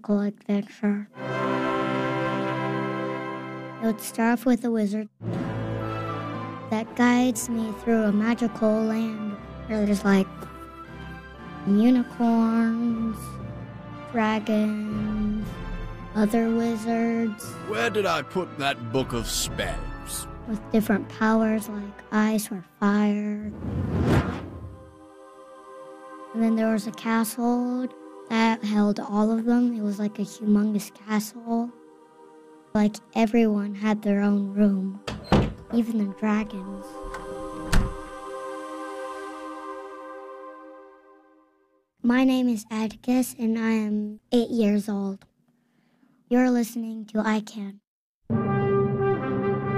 magical adventure. It would start off with a wizard that guides me through a magical land where there's like unicorns, dragons, other wizards. Where did I put that book of spells? With different powers like ice or fire. And then there was a castle that held all of them. It was like a humongous castle. Like everyone had their own room, even the dragons. My name is Atticus and I am 8 years old. You're listening to I Can.